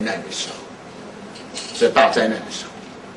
难的时候，这大灾难的时候。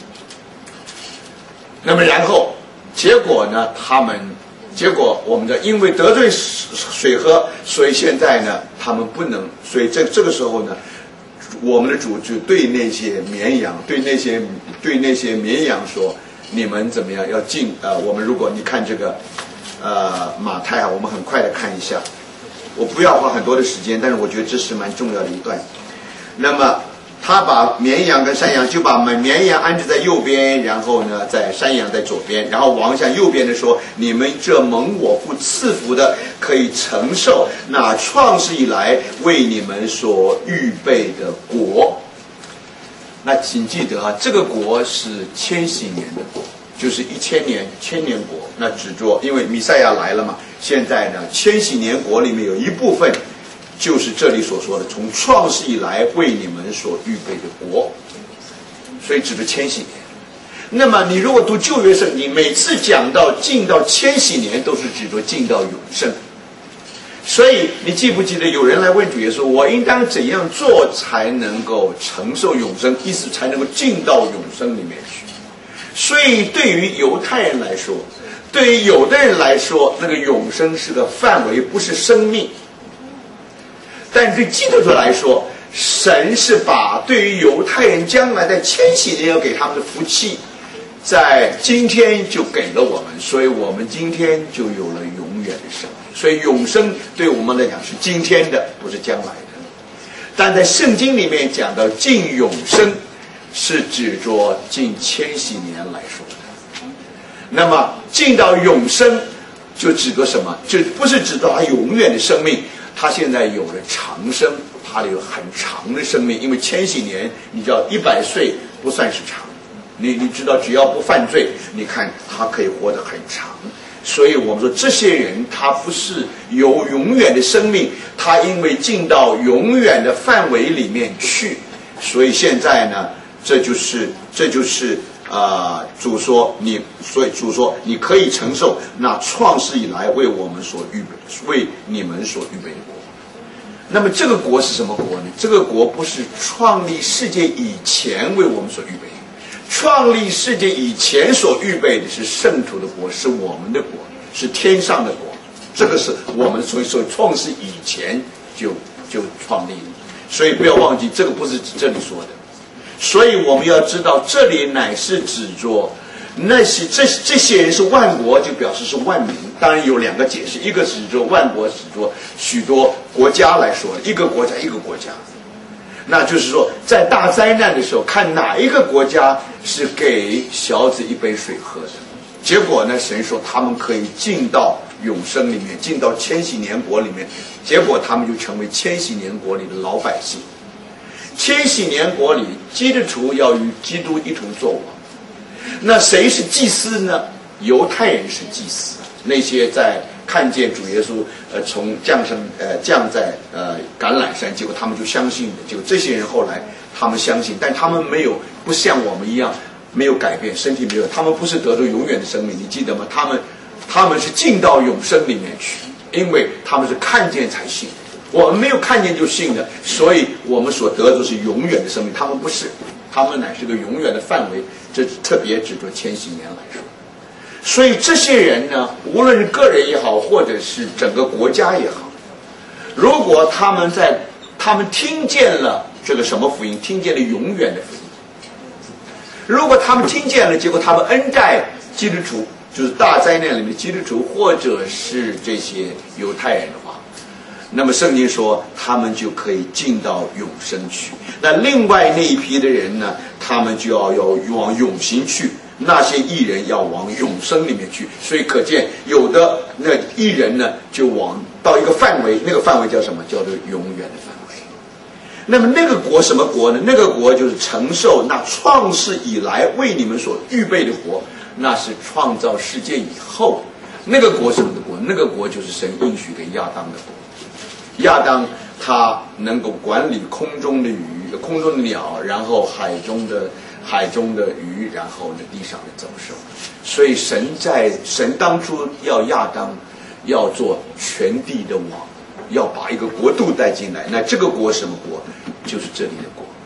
那么然后结果呢？结果我们的因为得罪水和，所以现在呢，他们不能，所以这个时候呢，我们的主就对那些绵羊，对那些绵羊说：你们怎么样？要进我们如果你看这个马太啊，我们很快的看一下，我不要花很多的时间，但是我觉得这是蛮重要的一段。那么他把绵羊跟山羊，就把绵羊安置在右边，然后呢，在山羊在左边，然后王向右边的说：你们这蒙我父赐福的，可以承受那创世以来为你们所预备的国。那请记得啊，这个国是千禧年的国，就是1000年千年国。那指着因为弥赛亚来了嘛，现在呢，千禧年国里面有一部分就是这里所说的从创世以来为你们所预备的国，所以指的千禧年。那么你如果读旧约圣经，每次讲到进到千禧年都是指着进到永生。所以你记不记得有人来问主耶稣，我应当怎样做才能够承受永生，意思才能够进到永生里面去。所以对于犹太人来说，对于有的人来说，那个永生是个范围，不是生命。但对基督徒来说，神是把对于犹太人将来在千禧年要给他们的福气，在今天就给了我们，所以我们今天就有了永远的生命。所以永生对我们来讲是今天的，不是将来的。但在圣经里面讲到进永生，是指着近千禧年来说的。那么进到永生就指着什么？就不是指着他永远的生命，他现在有了长生，他有很长的生命。因为千禧年你知道100岁不算是长，你知道只要不犯罪，你看他可以活得很长。所以我们说这些人他不是有永远的生命，他因为进到永远的范围里面去，所以现在呢，这就是主说你，所以主说你可以承受那创世以来为我们所预备，为你们所预备的国。那么这个国是什么国呢？这个国不是创立世界以前为我们所预备的，创立世界以前所预备的是圣徒的国，是我们的国，是天上的国。这个是我们所创世以前就创立的，所以不要忘记，这个不是指这里说的。所以我们要知道，这里乃是指着那些这些人是万国，就表示是万民。当然有2个解释，一个是指着万国，指着许多国家来说，一个国家一个国家。那就是说，在大灾难的时候，看哪一个国家是给小子一杯水喝的。结果呢，神说他们可以进到永生里面，进到千禧年国里面。结果他们就成为千禧年国里的老百姓。千禧年国里，基督徒要与基督一同作王。那谁是祭司呢？犹太人是祭司，那些在看见主耶稣从降在橄榄山，结果他们就相信的。结果这些人后来他们相信，但他们不像我们一样没有改变，身体没有，他们不是得到永远的生命，你记得吗？他们是进到永生里面去，因为他们是看见才信。我们没有看见就信的，所以我们所得的是永远的生命。他们不是，他们乃是个永远的范围。这特别指着千禧年来说。所以这些人呢，无论是个人也好，或者是整个国家也好，如果他们听见了这个什么福音，听见了永远的福音，如果他们听见了，结果他们恩待基督徒，就是大灾难里面的基督徒，或者是这些犹太人的话，那么圣经说他们就可以进到永生去。那另外那一批的人呢，他们就要往永刑去，那些义人要往永生里面去。所以可见有的那义人呢，就到一个范围，那个范围叫什么？叫做永远的范围。那么那个国什么国呢？那个国就是承受那创世以来为你们所预备的国，那是创造世界以后。那个国什么的国？那个国就是神应许给亚当的国。亚当他能够管理空中的鱼、空中的鸟，然后海中的鱼，然后呢地上的走兽。所以神当初要亚当要做全地的王，要把一个国度带进来。那这个国什么国？就是这里的国。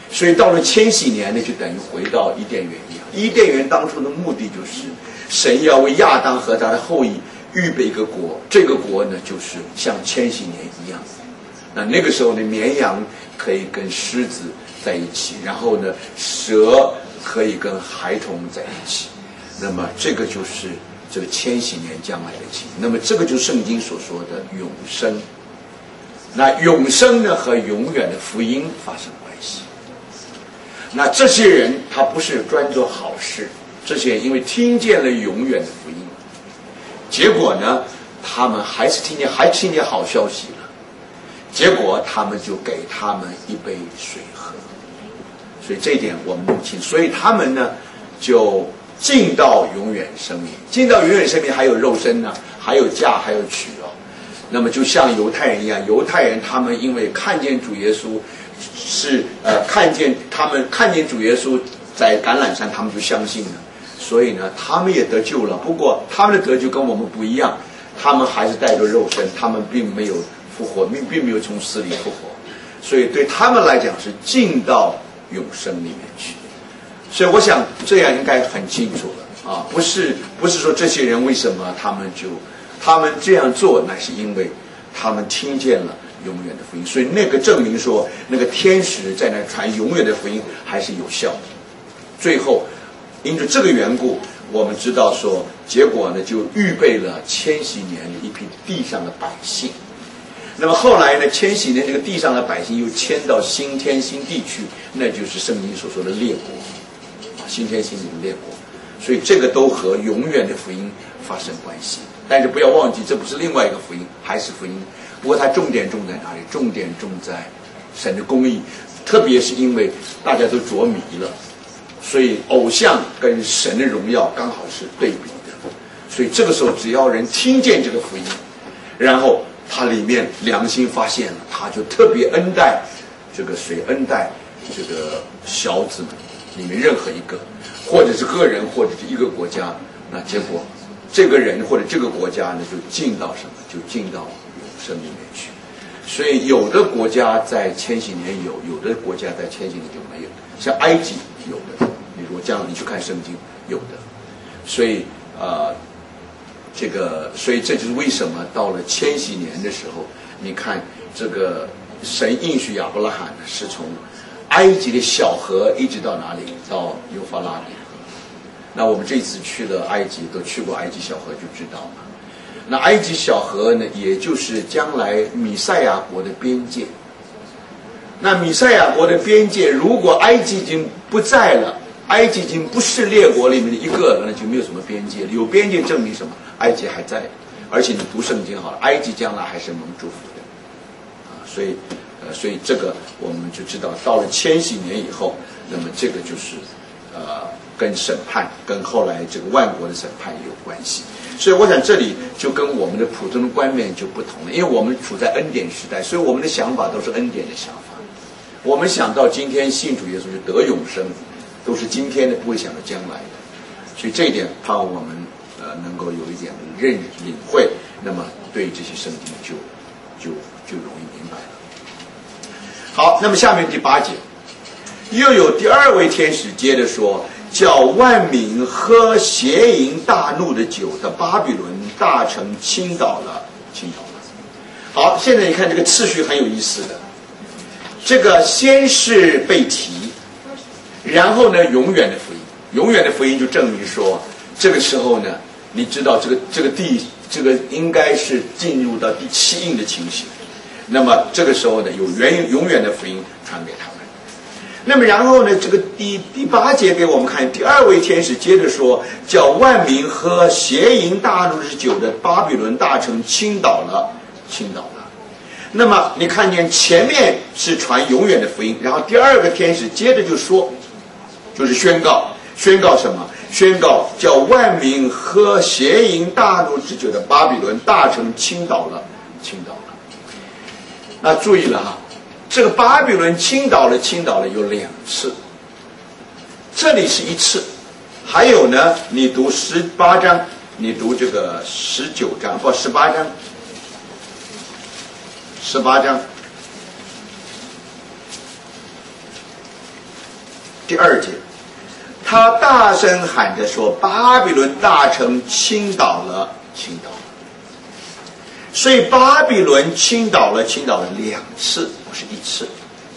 所以到了千禧年呢，就等于回到伊甸园一样。伊甸园当初的目的就是神要为亚当和他的后裔预备一个国，这个国呢就是像千禧年一样。那个时候呢，绵羊可以跟狮子在一起，然后呢，蛇可以跟孩童在一起。那么这个就是这个千禧年将来的情。那么这个就是圣经所说的永生。那永生呢和永远的福音发生关系。那这些人他不是专做好事，这些人因为听见了永远的福音，结果呢，他们还听见好消息了。结果他们就给他们一杯水喝，所以这一点我们弄清。所以他们呢就进到永远生命，进到永远生命还有肉身呢，还有嫁，还有娶哦。那么就像犹太人一样，犹太人他们因为看见主耶稣是看见主耶稣在橄榄山，他们就相信了，所以呢他们也得救了。不过他们的得救跟我们不一样，他们还是带着肉身，他们并没有复活，并没有从死里复活，所以对他们来讲是进到永生里面去。所以我想这样应该很清楚了啊，不是说这些人为什么他们这样做，乃是因为他们听见了永远的福音，所以那个证明说那个天使在那传永远的福音还是有效的。最后因着这个缘故，我们知道说结果呢就预备了千禧年的一批地上的百姓。那么后来呢，千禧年这个地上的百姓又迁到新天新地去，那就是圣经所说的列国啊，新天新地的列国。所以这个都和永远的福音发生关系。但是不要忘记，这不是另外一个福音，还是福音。不过它重点重在哪里？重点重在神的公义，特别是因为大家都着迷了，所以偶像跟神的荣耀刚好是对比的。所以这个时候，只要人听见这个福音，然后他里面良心发现了，他就特别恩待这个谁，恩待这个小子们里面任何一个，或者是个人，或者是一个国家。那结果这个人或者这个国家呢，就进到什么？就进到永生里面去。所以有的国家在千禧年有的国家在千禧年就没有。像埃及有的，你如果这样你去看圣经有的。所以所以这就是为什么到了千禧年的时候，你看这个神应许亚伯拉罕呢，是从埃及的小河一直到哪里？到幼发拉底河。那我们这次去了埃及，都去过埃及小河就知道嘛。那埃及小河呢，也就是将来弥赛亚国的边界。那弥赛亚国的边界，如果埃及已经不在了，埃及已经不是列国里面的一个了，那就没有什么边界。有边界证明什么？埃及还在，而且你读圣经好了，埃及将来还是蒙祝福的啊。所以这个我们就知道，到了千禧年以后，那么这个就是跟审判，跟后来这个万国的审判有关系。所以我想这里就跟我们的普通的观念就不同了，因为我们处在恩典时代，所以我们的想法都是恩典的想法。我们想到今天信主耶稣就得永生，都是今天的，不会想到将来的。所以这一点盼望我们能够有一点领会，那么对这些圣经就容易明白了。好，那么下面第8节，又有第二位天使接着说，叫万民喝邪淫大怒的酒的巴比伦大城倾倒了。好，现在你看这个次序很有意思的，这个先是被提，然后呢永远的福音，永远的福音就证明说，这个时候呢，你知道这个地应该是进入到第7印的情形，那么这个时候呢，有永远的福音传给他们。那么然后呢，这个第8节给我们看，第二位天使接着说，叫万民喝邪淫大怒之酒的巴比伦大城倾倒了。那么你看见前面是传永远的福音，然后第二个天使接着就说，就是宣告什么？宣告叫万民喝邪淫大怒之酒的巴比伦大城倾倒了。那注意了哈，这个巴比伦倾倒了有2次，这里是1次，还有呢，你读18章，你读这个19章或18章。18章第2节，他大声喊着说：“巴比伦大城倾倒了，倾倒了。”所以巴比伦倾倒了2次，不是1次。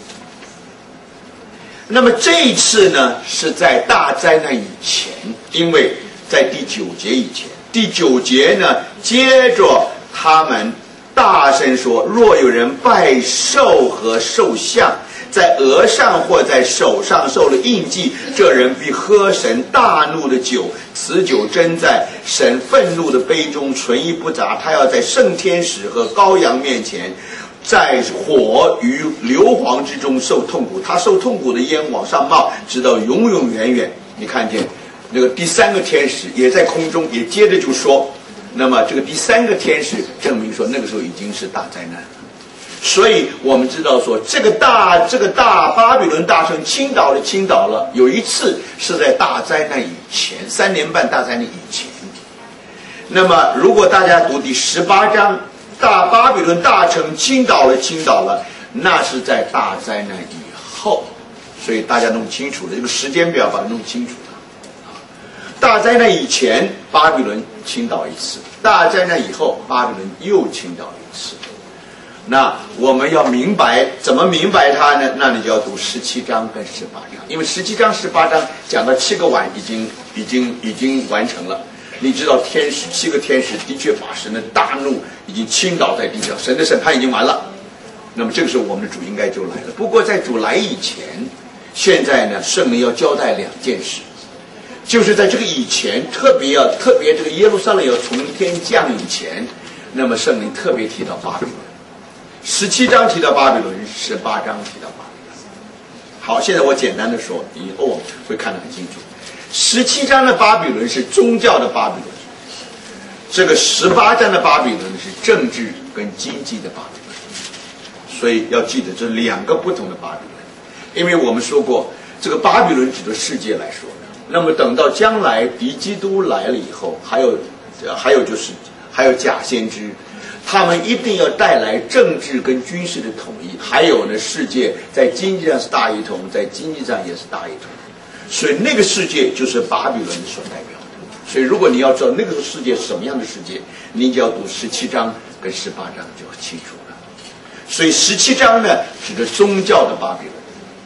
那么这一次呢，是在大灾难以前，因为在第9节以前。第9节呢，接着他们大声说：“若有人拜兽和兽像，在额上或在手上受了印记，这人必喝神大怒的酒，此酒斟在神愤怒的杯中，纯一不杂。他要在圣天使和羔羊面前，在火与硫磺之中受痛苦。他受痛苦的烟往上冒，直到永永远远。”你看见那个第3个天使也在空中，也接着就说，那么这个第3个天使证明说，那个时候已经是大灾难了。所以我们知道说，这个大巴比伦大城倾倒了。有一次是在大灾难以前，3年半大灾难以前。那么如果大家读第18章，大巴比伦大城倾倒了，那是在大灾难以后。所以大家弄清楚了这个时间表，把它弄清楚了。大灾难以前，巴比伦倾倒1次；大灾难以后，巴比伦又倾倒1次。那我们要明白怎么明白它呢？那你就要读17章跟18章，因为17章、18章讲到7个碗已经完成了。你知道7个天使的确把神的大怒已经倾倒在地上，神的审判已经完了。那么这个时候我们的主应该就来了。不过在主来以前，现在呢，圣灵要交代2件事，就是在这个以前，特别这个耶路撒冷要从天降以前，那么圣灵特别提到巴比伦。17章提到巴比伦，18章提到巴比伦。好，现在我简单的说，以后会看得很清楚。17章的巴比伦是宗教的巴比伦，这个18章的巴比伦是政治跟经济的巴比伦。所以要记得这2个不同的巴比伦，因为我们说过，这个巴比伦指的世界来说，那么等到将来敌基督来了以后，还有假先知，他们一定要带来政治跟军事的统一，还有呢，世界在经济上是大一统，在经济上也是大一统，所以那个世界就是巴比伦所代表的。所以如果你要知道那个世界是什么样的世界，你就要读17章跟18章就清楚了。所以17章呢指着宗教的巴比伦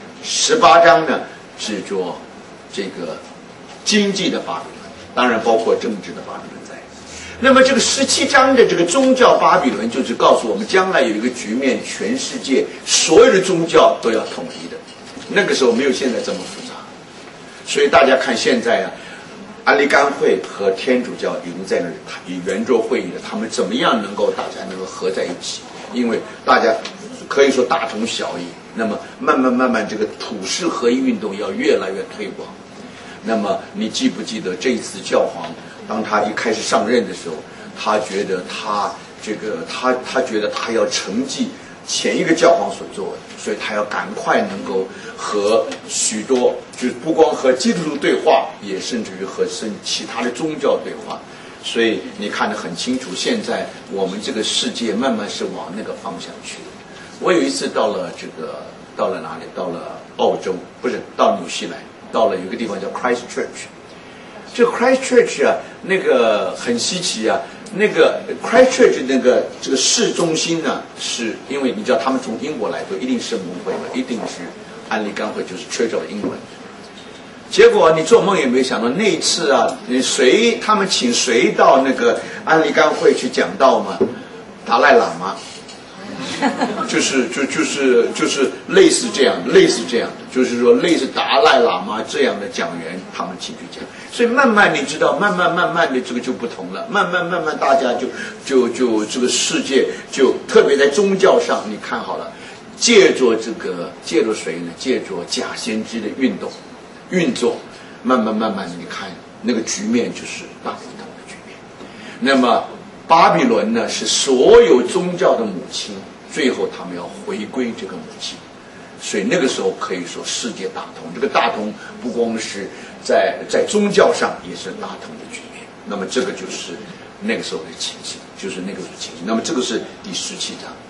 ，18章呢指着这个经济的巴比伦，当然包括政治的巴比伦在。那么这个17章的这个宗教巴比伦，就是告诉我们将来有一个局面，全世界所有的宗教都要统一的。那个时候没有现在这么复杂，所以大家看现在啊，安利甘会和天主教已经在那里圆桌会议了，他们怎么样大家能够合在一起？因为大家可以说大同小异，那么慢慢这个普世合一运动要越来越推广。那么你记不记得这一次教皇当他一开始上任的时候，他觉得他觉得他要承继前一个教皇所做的，所以他要赶快能够和许多，就是不光和基督徒对话，也甚至于和其他的宗教对话。所以你看得很清楚，现在我们这个世界慢慢是往那个方向去。我有一次到了哪里？到了澳洲，不是到纽西兰，到了有个地方叫 Christchurch。这个 Christchurch 啊，那个很稀奇啊。那个 Christchurch 这个市中心呢，是因为你知道他们从英国来的，一定是蒙会的，一定是安利甘会，就是 Church of England。结果你做梦也没想到，那一次啊，他们请谁到那个安利甘会去讲道嘛？达赖喇嘛。就是类似这样的，就是说类似达赖喇嘛这样的讲员，他们请去讲。所以慢慢你知道，慢慢的这个就不同了，慢慢大家就这个世界就特别在宗教上，你看好了，借着谁呢？借着假先知的运作，慢慢的你看那个局面就是大不同的局面。那么巴比伦呢，是所有宗教的母亲，最后他们要回归这个母亲，所以那个时候可以说世界大同。这个大同不光是在宗教上，也是大同的局面。那么这个就是那个时候的情形，那么这个是第17章。